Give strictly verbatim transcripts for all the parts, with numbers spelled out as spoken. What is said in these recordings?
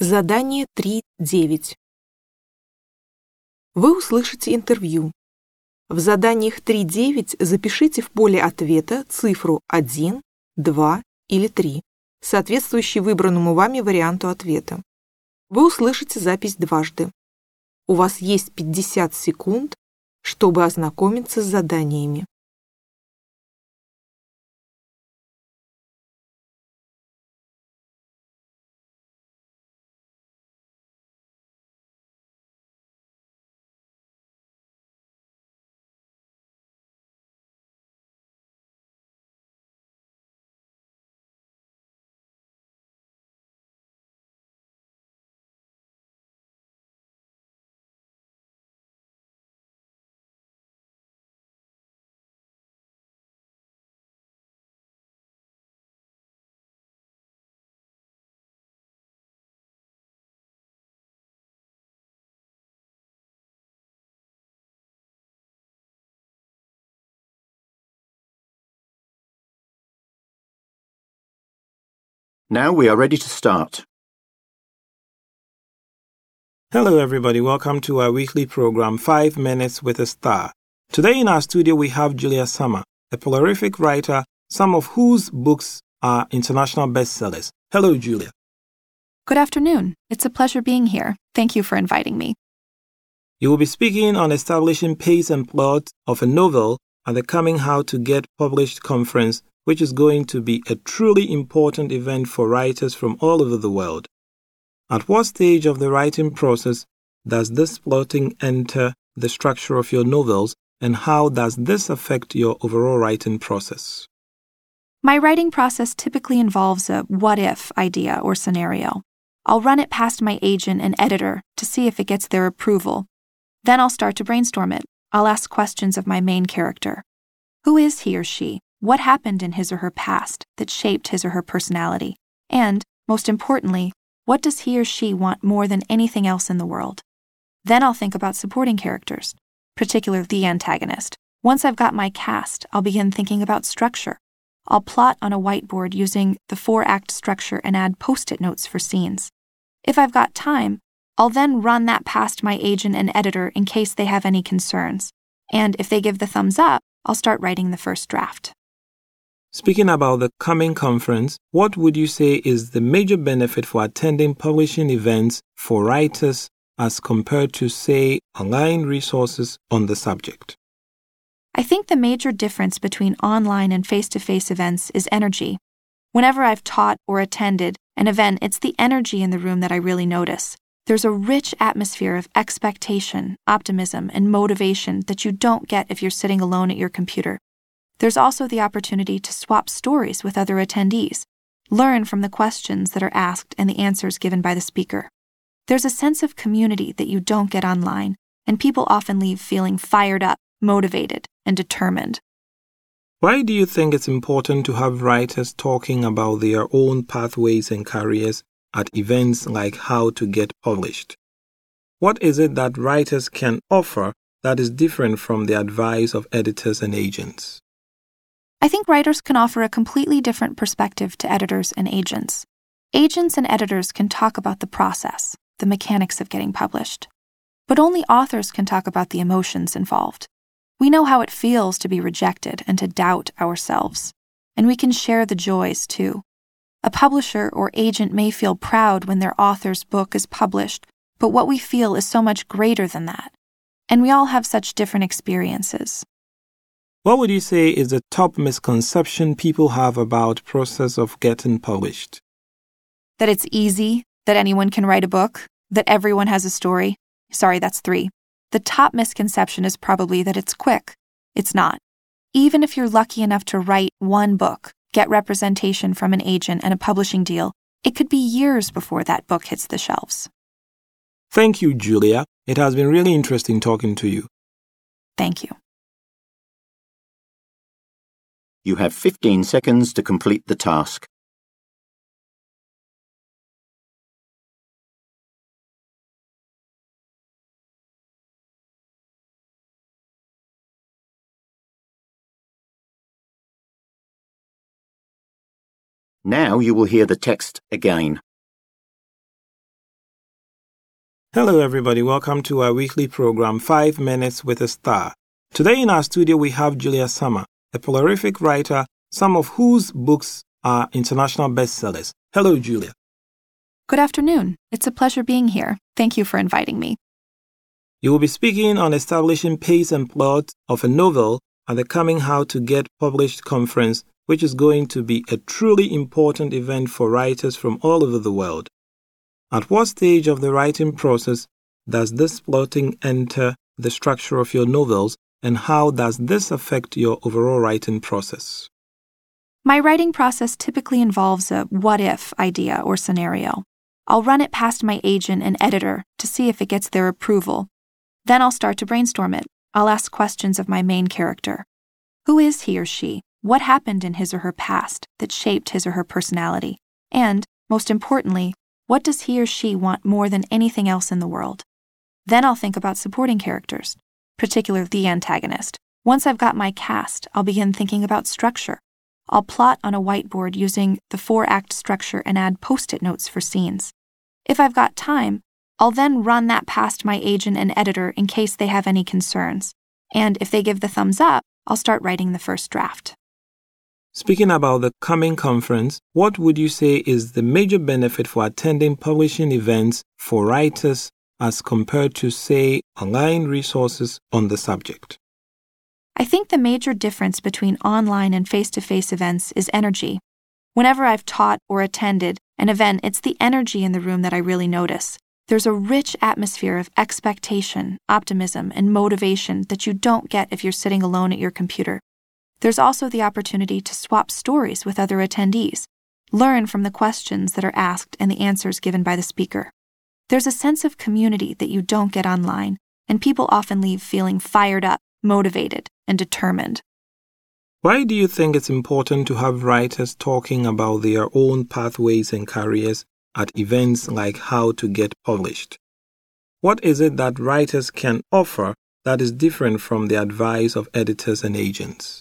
Задание три девять. Вы услышите интервью. В заданиях три девять запишите в поле ответа цифру один, два или три, соответствующий выбранному вами варианту ответа. Вы услышите запись дважды. У вас есть пятьдесят секунд, чтобы ознакомиться с заданиями. Now we are ready to start. Hello everybody, welcome to our weekly program, Five Minutes with a Star. Today in our studio we have Julia Sama, a prolific writer, some of whose books are international bestsellers. Hello Julia. Good afternoon. It's a pleasure being here. Thank you for inviting me. You will be speaking on establishing pace and plot of a novel at the Coming How to Get Published conference, which is going to be a truly important event for writers from all over the world. At what stage of the writing process does this plotting enter the structure of your novels, and how does this affect your overall writing process? My writing process typically involves a what-if idea or scenario. I'll run it past my agent and editor to see if it gets their approval. Then I'll start to brainstorm it. I'll ask questions of my main character. Who is he or she? What happened in his or her past that shaped his or her personality? And, most importantly, what does he or she want more than anything else in the world? Then I'll think about supporting characters, particularly the antagonist. Once I've got my cast, I'll begin thinking about structure. I'll plot on a whiteboard using the four-act structure and add post-it notes for scenes. If I've got time, I'll then run that past my agent and editor in case they have any concerns. And if they give the thumbs up, I'll start writing the first draft. Speaking about the coming conference, what would you say is the major benefit for attending publishing events for writers as compared to, say, online resources on the subject? I think the major difference between online and face-to-face events is energy. Whenever I've taught or attended an event, it's the energy in the room that I really notice. There's a rich atmosphere of expectation, optimism, and motivation that you don't get if you're sitting alone at your computer. There's also the opportunity to swap stories with other attendees, learn from the questions that are asked and the answers given by the speaker. There's a sense of community that you don't get online, and people often leave feeling fired up, motivated, and determined. Why do you think it's important to have writers talking about their own pathways and careers at events like How to Get Published? What is it that writers can offer that is different from the advice of editors and agents? I think writers can offer a completely different perspective to editors and agents. Agents and editors can talk about the process, the mechanics of getting published. But only authors can talk about the emotions involved. We know how it feels to be rejected and to doubt ourselves. And we can share the joys, too. A publisher or agent may feel proud when their author's book is published, but what we feel is so much greater than that. And we all have such different experiences. What would you say is the top misconception people have about the process of getting published? That it's easy, that anyone can write a book, that everyone has a story. Sorry, that's three. The top misconception is probably that it's quick. It's not. Even if you're lucky enough to write one book, get representation from an agent and a publishing deal, it could be years before that book hits the shelves. Thank you, Julia. It has been really interesting talking to you. Thank you. You have fifteen seconds to complete the task. Now you will hear the text again. Hello, everybody. Welcome to our weekly program, Five Minutes with a Star. Today in our studio, we have Julia Sama, a prolific writer, some of whose books are international bestsellers. Hello, Julia. Good afternoon. It's a pleasure being here. Thank you for inviting me. You will be speaking on establishing pace and plot of a novel at the coming How to Get Published conference, which is going to be a truly important event for writers from all over the world. At what stage of the writing process does this plotting enter the structure of your novels, and how does this affect your overall writing process? My writing process typically involves a what-if idea or scenario. I'll run it past my agent and editor to see if it gets their approval. Then I'll start to brainstorm it. I'll ask questions of my main character. Who is he or she? What happened in his or her past that shaped his or her personality? And, most importantly, what does he or she want more than anything else in the world? Then I'll think about supporting characters, particularly the antagonist. Once I've got my cast, I'll begin thinking about structure. I'll plot on a whiteboard using the four-act structure and add post-it notes for scenes. If I've got time, I'll then run that past my agent and editor in case they have any concerns. And if they give the thumbs up, I'll start writing the first draft. Speaking about the coming conference, what would you say is the major benefit for attending publishing events for writers as compared to, say, online resources on the subject? I think the major difference between online and face-to-face events is energy. Whenever I've taught or attended an event, it's the energy in the room that I really notice. There's a rich atmosphere of expectation, optimism, and motivation that you don't get if you're sitting alone at your computer. There's also the opportunity to swap stories with other attendees, learn from the questions that are asked and the answers given by the speaker. There's a sense of community that you don't get online, and people often leave feeling fired up, motivated, and determined. Why do you think it's important to have writers talking about their own pathways and careers at events like How to Get Published? What is it that writers can offer that is different from the advice of editors and agents?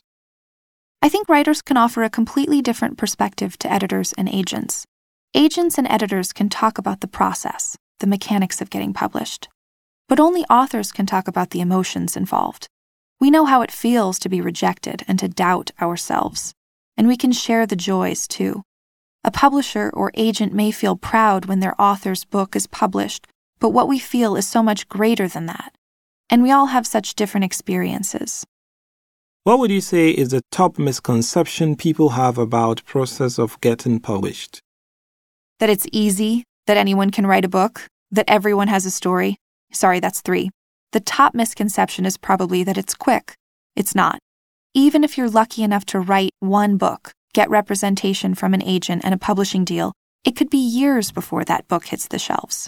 I think writers can offer a completely different perspective to editors and agents. Agents and editors can talk about the process, the mechanics of getting published. But only authors can talk about the emotions involved. We know how it feels to be rejected and to doubt ourselves. And we can share the joys, too. A publisher or agent may feel proud when their author's book is published, but what we feel is so much greater than that. And we all have such different experiences. What would you say is the top misconception people have about the process of getting published? That it's easy, that anyone can write a book, that everyone has a story. Sorry, that's three. The top misconception is probably that it's quick. It's not. Even if you're lucky enough to write one book, get representation from an agent and a publishing deal, it could be years before that book hits the shelves.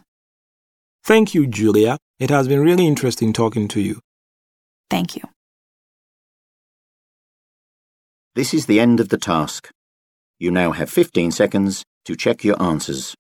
Thank you, Julia. It has been really interesting talking to you. Thank you. This is the end of the task. You now have fifteen seconds to check your answers.